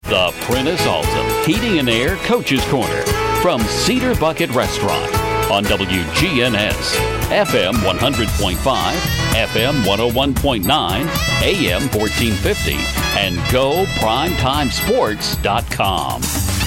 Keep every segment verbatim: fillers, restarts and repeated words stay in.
The Prentice Alsop Heating and Air Coach's Corner from Cedar Bucket Restaurant on W G N S, F M one hundred point five, F M one oh one point nine, A M fourteen fifty, and go primetime sports dot com.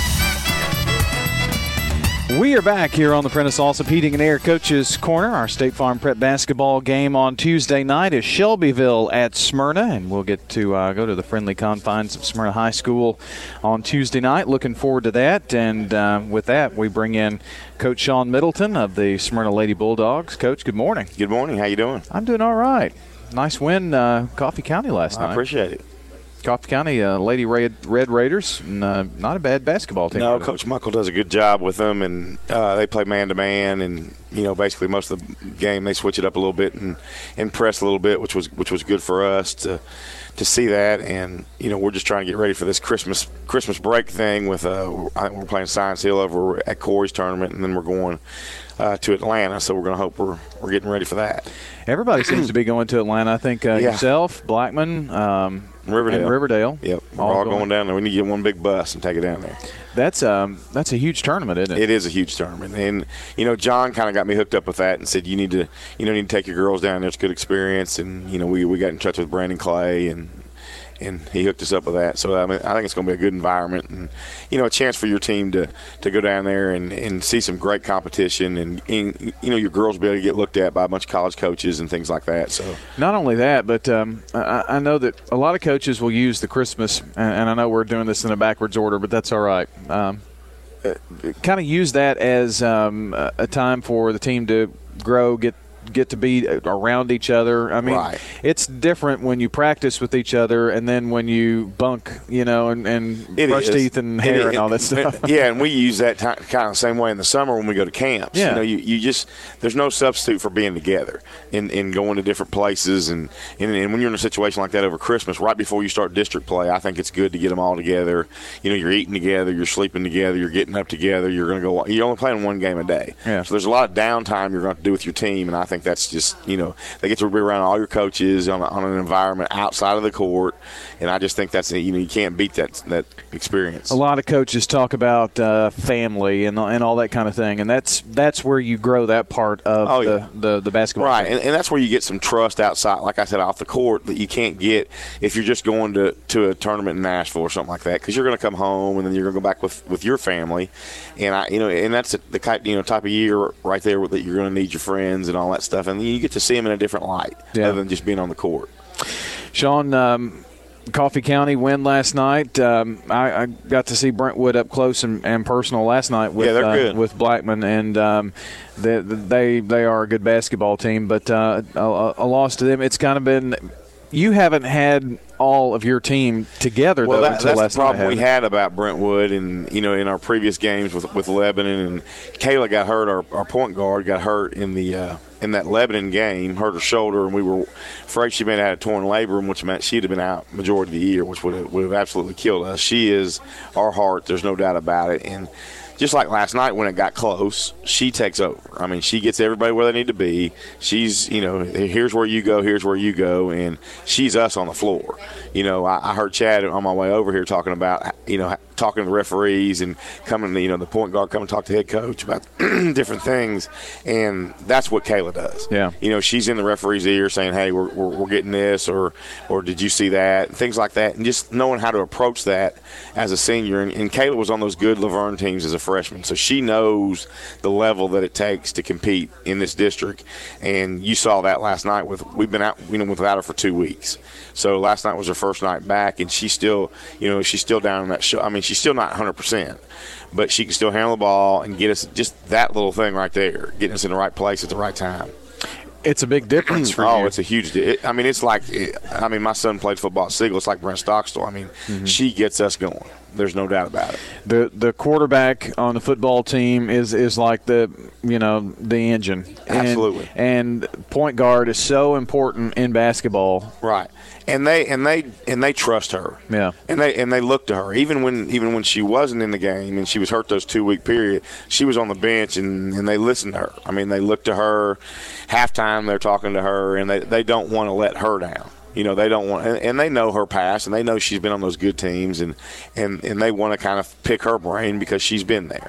We are back here on the Prentice Alsop Heating and Air Coach's Corner. Our State Farm Prep basketball game on Tuesday night is Shelbyville at Smyrna, and we'll get to uh, go to the friendly confines of Smyrna High School on Tuesday night. Looking forward to that, and uh, with that, we bring in Coach Sean Middleton of the Smyrna Lady Bulldogs. Coach, good morning. Good morning. How you doing? I'm doing all right. Nice win, uh, Coffee County last I night. I appreciate it. Coffee County uh, Lady Red, Red Raiders, and, uh, not a bad basketball team. No, Coach Michael does a good job with them, and uh, they play man-to-man, and, you know, basically most of the game they switch it up a little bit and, and press a little bit, which was which was good for us to to see that. And, you know, we're just trying to get ready for this Christmas Christmas break thing with uh, I think we're playing Science Hill over at Corey's tournament, and then we're going uh, to Atlanta, so we're going to hope we're, we're getting ready for that. Everybody seems to be going to Atlanta. I think uh, Yeah. yourself, Blackman, um, Riverdale. and Riverdale. Yep, we're all, all going. going down there. We need to get one big bus and take it down there. That's um that's a huge tournament, isn't it? It is a huge tournament, and you know, John kind of got me hooked up with that and said you need to you know need to take your girls down there. It's a good experience, and you know we we got in touch with Brandon Clay and. And he hooked us up with that. So, I mean, I think it's going to be a good environment and, you know, a chance for your team to, to go down there and, and see some great competition. And, and, you know, your girls will be able to get looked at by a bunch of college coaches and things like that. So, not only that, but um, I, I know that a lot of coaches will use the Christmas, and, and I know we're doing this in a backwards order, but that's all right. Um, uh, kind of use that as um, a, a time for the team to grow, get get to be around each other. I mean, right. It's different when you practice with each other and then when you bunk, you know, and, and brush is. teeth and hair it, and all that it, stuff. Yeah, and we use that t- kind of the same way in the summer when we go to camps. Yeah. You know, you, you just – there's no substitute for being together and, and going to different places. And, and, and when you're in a situation like that over Christmas, right before you start district play, I think it's good to get them all together. You know, you're eating together, you're sleeping together, you're getting up together, you're going to go – you're only playing one game a day. Yeah. So there's a lot of downtime you're going to do with your team, and I think that's just, you know, they get to be around all your coaches on, a, on an environment outside of the court, and I just think that's a, you know you can't beat that that experience. A lot of coaches talk about uh, family and and all that kind of thing, and that's that's where you grow that part of oh, the, yeah. the the basketball. Right, team. and, and that's where you get some trust outside, like I said, off the court that you can't get if you're just going to, to a tournament in Nashville or something like that, because you're going to come home and then you're going to go back with, with your family, and I you know and that's the type you know type of year right there that you're going to need your friends and all that stuff, and you get to see them in a different light. Yeah. Other than just being on the court. Sean, um, Coffee County win last night. Um, I, I got to see Brentwood up close and, and personal last night with yeah, they're uh, good. with Blackman, and um, they, they they are a good basketball team. But uh, a, a loss to them, it's kind of been. You haven't had all of your team together, well, though, that, until that's last the problem night, we had about Brentwood, and you know, in our previous games with with Lebanon, and Kayla got hurt. Our, our point guard got hurt in the uh, in that Lebanon game, hurt her shoulder, and we were afraid she may have had a torn labrum, which meant she'd have been out majority of the year, which would have, would have absolutely killed us. She is our heart. There's no doubt about it, and. Just like last night when it got close, she takes over. I mean, she gets everybody where they need to be. She's, you know, here's where you go, here's where you go, and she's us on the floor. You know, I, I heard Chad on my way over here talking about, you know, talking to the referees and coming to, you know, the point guard coming to talk to the head coach about different things, and that's what Kayla does. Yeah. You know, she's in the referee's ear saying, hey, we're, we're, we're getting this, or or did you see that, and things like that, and just knowing how to approach that as a senior. And, and Kayla was on those good Laverne teams as a freshman, so she knows the level that it takes to compete in this district, and you saw that last night. With we've been out, you know, without her for two weeks, so last night was her first night back, and she's still, you know, she's still down in that show. I mean, she's still not one hundred percent, but she can still handle the ball and get us just that little thing right there, getting us in the right place at the right time. It's a big difference for oh, you. it's a huge it, I mean, it's like it, I mean, my son played football at Siegel. It's like Brent Stockstill. I mean, mm-hmm. she gets us going. There's no doubt about it. The the quarterback on the football team is, is like the you know the engine. Absolutely. And, and point guard is so important in basketball. Right. And they and they and they trust her. Yeah. And they and they look to her. Even when even when she wasn't in the game and she was hurt those two week period, she was on the bench and, and they listened to her. I mean, they look to her. Halftime they're talking to her, and they, they don't want to let her down. You know, they don't want, and, and they know her past, and they know she's been on those good teams, and and, and they want to kind of pick her brain because she's been there.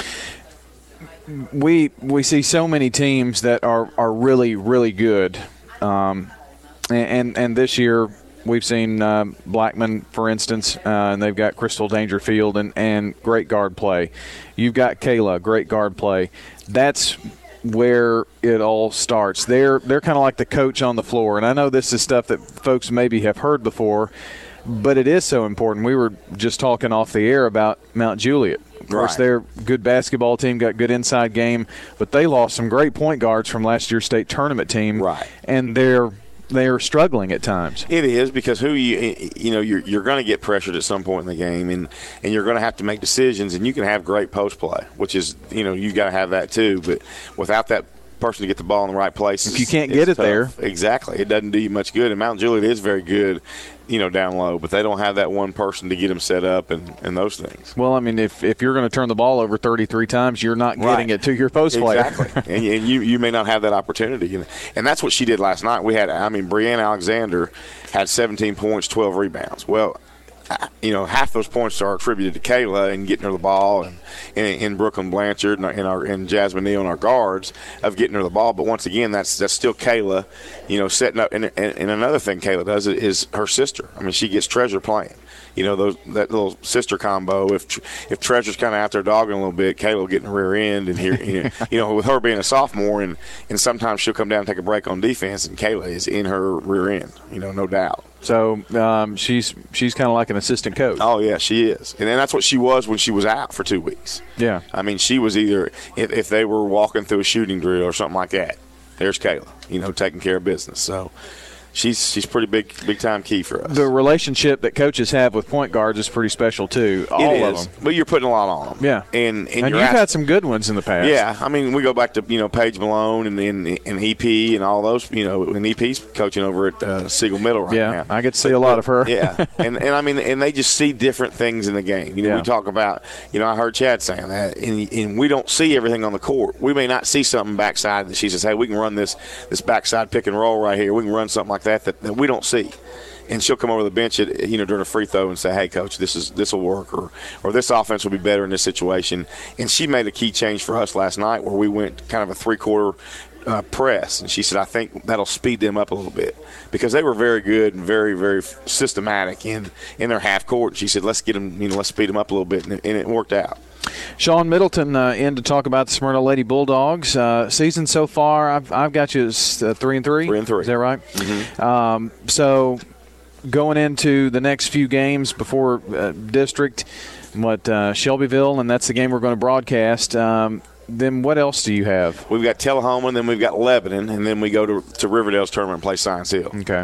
We we see so many teams that are, are really, really good. Um, and, and, and this year we've seen uh, Blackman, for instance, uh, and they've got Crystal Dangerfield and, and great guard play. You've got Kayla, great guard play. That's where it all starts. They're they're kind of like the coach on the floor. And I know this is stuff that folks maybe have heard before, but it is so important. We were just talking off the air about Mount Juliet. Of course, Right. they're a good basketball team, got good inside game, but they lost some great point guards from last year's state tournament team. Right. And they're they're struggling at times. It is, because who you you know you're you're going to get pressured at some point in the game, and and you're going to have to make decisions, and you can have great post play, which is, you know, you got to have that too, but without that person to get the ball in the right place, If you can't get it tough. there. Exactly, it doesn't do you much good. And Mount Juliet is very good, you know, down low, but they don't have that one person to get them set up and, and those things. Well, I mean, if, if you're going to turn the ball over thirty-three times, you're not getting Right. it to your post player. Exactly. and, and you, you may not have that opportunity. And, and that's what she did last night. We had, I mean, Brianna Alexander had seventeen points, twelve rebounds. Well, you know, half those points are attributed to Kayla and getting her the ball, and, and, and Brooklyn Blanchard and, and, our, and Jasmine Neal and our guards of getting her the ball. But once again, that's that's still Kayla, you know, setting up. And, and, and another thing Kayla does is her sister. I mean, she gets Treasure playing. You know, those that little sister combo. If if Treasure's kind of out there dogging a little bit, Kayla will get in the rear end. And here, you know, you know, with her being a sophomore, and, and sometimes she'll come down and take a break on defense, and Kayla is in her rear end. You know, no doubt. So um, she's she's kind of like an assistant coach. Oh, yeah, she is. And then that's what she was when she was out for two weeks. Yeah. I mean, she was either, if, if they were walking through a shooting drill or something like that, there's Kayla, you know, taking care of business. So she's she's pretty big, big time key for us. The relationship that coaches have with point guards is pretty special too. All It of is, them. but you're putting a lot on them. Yeah. And, and, And you're you've ask- had some good ones in the past. Yeah, I mean, we go back to, you know, Paige Malone and and, and E P and all those, you know, and E P's coaching over at uh, Siegel Middle right Yeah, now. I get to see a lot of her. Yeah, and and I mean, and they just see different things in the game. You know, Yeah. we talk about, you know, I heard Chad saying that, and, and we don't see everything on the court. We may not see something backside that she says, hey, we can run this this backside pick and roll right here. We can run something like that that, that we don't see. And she'll come over the bench, at, you know, during a free throw and say, "Hey, coach, this is this will work," or, or "This offense will be better in this situation." And she made a key change for us last night, where we went kind of a three-quarter uh, press, and she said, "I think that'll speed them up a little bit," because they were very good and very, very systematic in in their half court. She said, "Let's get them, you know, let's speed them up a little bit," and it, and it worked out. Sean Middleton uh, in to talk about the Smyrna Lady Bulldogs. Uh, season so far, I've, I've got you as uh, three and three. Three and three. Is that right? Mm-hmm. Um, so going into the next few games before uh, district, what uh, Shelbyville, and that's the game we're going to broadcast. Um, then what else do you have? We've got Tullahoma, and then we've got Lebanon, and then we go to, to Riverdale's tournament and play Science Hill. Okay.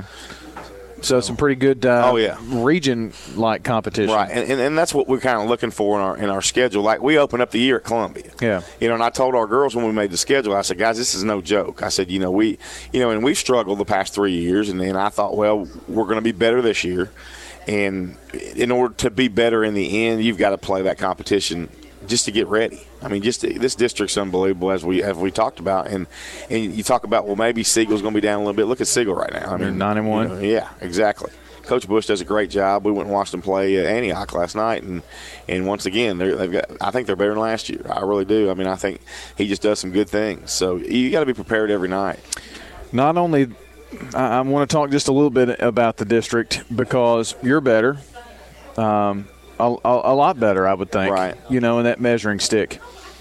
So some pretty good uh, Oh, yeah. region-like competition. Right, and, and, and that's what we're kind of looking for in our in our schedule. Like, we open up the year at Columbia. Yeah. You know, and I told our girls when we made the schedule, I said, guys, this is no joke. I said, you know, we, you know, and we've struggled the past three years, and then I thought, well, we're going to be better this year. And in order to be better in the end, you've got to play that competition just to get ready. I mean, just to, this district's unbelievable, as we as we talked about, and and you talk about, well, maybe Siegel's going to be down a little bit. Look at Siegel right now. I They're mean, nine and one. you know, yeah, exactly. Coach Bush does a great job. We went and watched them play at Antioch last night, and and once again, they're, they've got. I think they're better than last year. I really do. I mean, I think he just does some good things. So you got to be prepared every night. Not only, I, I want to talk just a little bit about the district because you're better. Um, a, a, a lot better, I would think. Right. You know, in that measuring stick.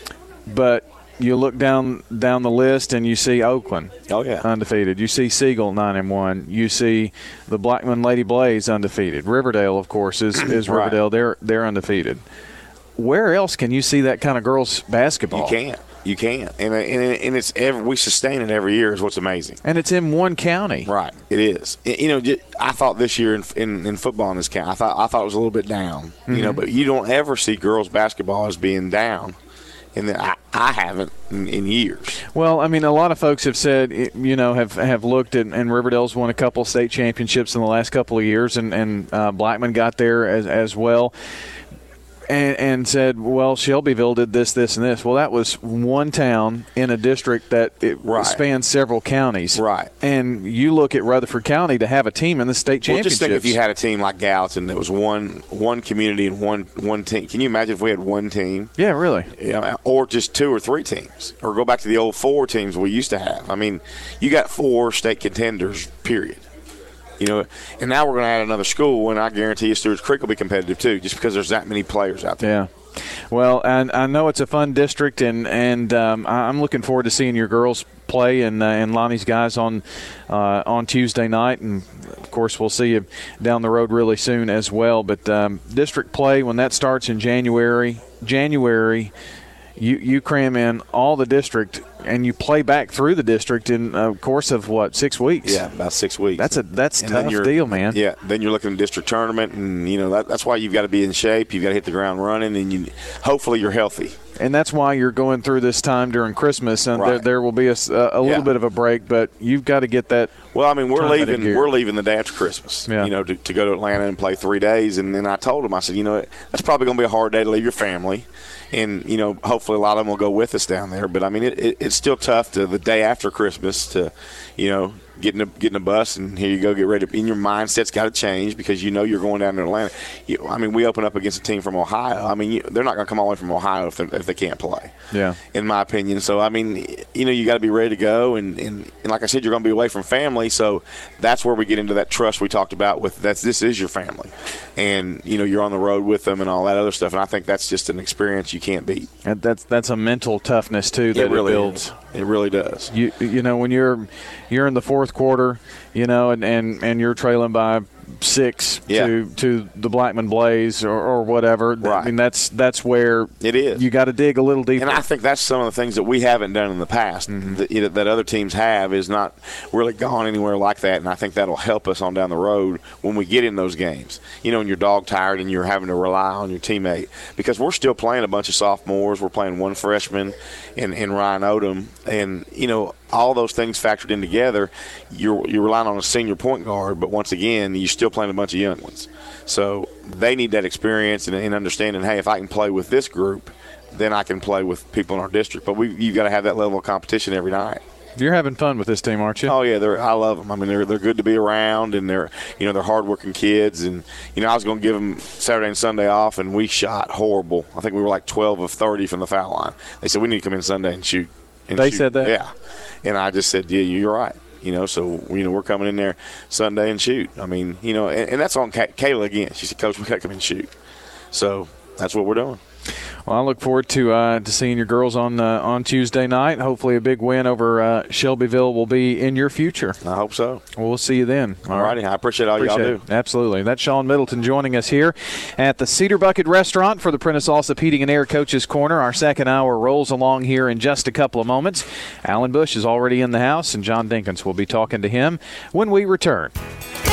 But you look down down the list and you see Oakland. Oh, yeah. Undefeated. You see Siegel nine and one. You see the Blackman Lady Blaze undefeated. Riverdale, of course, is, is Right. Riverdale. They're they're undefeated. Where else can you see that kind of girls basketball? You can't. You can't. And and, and it's every, we sustain it every year is what's amazing. And it's in one county. Right, it is. You know, just, I thought this year in, in, in football in this county, I thought I thought it was a little bit down. Mm-hmm. You know, but you don't ever see girls basketball as being down, and then I, I haven't in, in years. Well, I mean, a lot of folks have said, you know, have have looked at, and Riverdale's won a couple state championships in the last couple of years, and and uh, Blackman got there as as well. and, and said, well, Shelbyville did this, this, and this. Well, that was one town in a district that it right. spans several counties. Right. And you look at Rutherford County to have a team in the state championships. Well, just think if you had a team like Gallatin that was one one community and one one team. Can you imagine if we had one team? Yeah, really. Yeah, or just two or three teams. Or go back to the old four teams we used to have. I mean, you got four state contenders, period. You know, and now we're going to add another school, and I guarantee you Stewart's Creek will be competitive too, just because there's that many players out there. Yeah. Well, and I know it's a fun district, and and um, I'm looking forward to seeing your girls play and uh, and Lonnie's guys on uh, on Tuesday night, and of course we'll see you down the road really soon as well. But um, district play, when that starts in January, January, you you cram in all the district. And you play back through the district in a course of, what, six weeks? Yeah, about six weeks. That's a that's a and tough deal, man. Yeah, then you're looking at district tournament, and, you know, that, that's why you've got to be in shape. You've got to hit the ground running, and you hopefully you're healthy. And that's why you're going through this time during Christmas, and right. there, there will be a, a little yeah. bit of a break, but you've got to get that. Well, I mean, we're leaving. Gear. We're leaving the day after Christmas. Yeah. You know, to, to go to Atlanta and play three days, and then I told him, I said, you know, that's probably going to be a hard day to leave your family, and you know, hopefully a lot of them will go with us down there. But I mean, it, it, it's still tough to the day after Christmas to, you know. Getting a getting a bus and here you go, get ready. And your mindset's got to change because you know you're going down to Atlanta. You, I mean, we open up against a team from Ohio. I mean, you, they're not going to come all the way from Ohio if, if they can't play. Yeah, in my opinion. So I mean, you know, you got to be ready to go. And, and, and like I said, you're going to be away from family. So that's where we get into that trust we talked about. With that's this is your family, and you know you're on the road with them and all that other stuff. And I think that's just an experience you can't beat. And that's that's a mental toughness too that it really it builds. Is. It really does. You you know when you're you're in the fourth quarter, you know, and, and, and you're trailing by six yeah. to to the Blackman Blaze or, or whatever. Right. I mean that's that's where it is. You got to dig a little deeper. And I think that's some of the things that we haven't done in the past mm-hmm. that, you know, that other teams have is not really gone anywhere like that. And I think that'll help us on down the road when we get in those games. You know, when you're dog tired and you're having to rely on your teammate because we're still playing a bunch of sophomores. We're playing one freshman and, and Ryan Odom. And, you know, all those things factored in together, you're you're relying on a senior point guard, but once again, you're still playing a bunch of young ones. So they need that experience and, and understanding, hey, if I can play with this group, then I can play with people in our district. But we you've got to have that level of competition every night. You're having fun with this team, aren't you? Oh yeah, they're I love them. I mean, they're they're good to be around, and they're you know they're hardworking kids. And you know I was going to give them Saturday and Sunday off, and we shot horrible. I think we were like twelve of thirty from the foul line. They said we need to come in Sunday and shoot. And they shoot. said that? Yeah. And I just said, yeah, you're right. You know, so, you know, we're coming in there Sunday and shoot. I mean, you know, and, and that's on Kay- Kayla again. She said, Coach, we got to come in and shoot. So that's what we're doing. Well, I look forward to uh, to seeing your girls on uh, on Tuesday night. Hopefully a big win over uh, Shelbyville will be in your future. I hope so. Well, we'll see you then. All righty. I appreciate all appreciate y'all do. It. Absolutely. That's Sean Middleton joining us here at the Cedar Bucket Restaurant for the Prentice Allsup Heating and Air Coaches Corner. Our second hour rolls along here in just a couple of moments. Alan Bush is already in the house, and John Dinkins will be talking to him when we return.